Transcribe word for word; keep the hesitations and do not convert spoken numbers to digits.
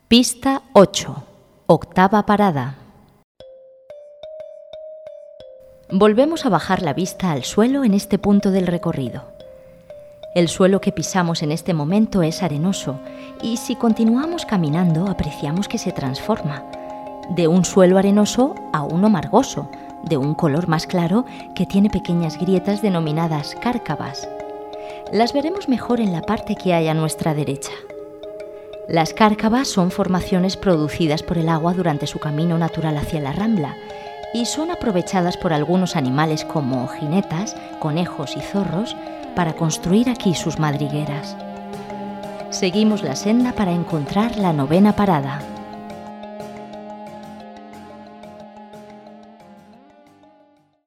Pista ocho. Octava parada. Volvemos a bajar la vista al suelo en este punto del recorrido. El suelo que pisamos en este momento es arenoso y si continuamos caminando apreciamos que se transforma de un suelo arenoso a uno margoso, de un color más claro que tiene pequeñas grietas denominadas cárcavas. Las veremos mejor en la parte que hay a nuestra derecha. Las cárcavas son formaciones producidas por el agua durante su camino natural hacia la rambla y son aprovechadas por algunos animales como jinetas, conejos y zorros para construir aquí sus madrigueras. Seguimos la senda para encontrar la novena parada.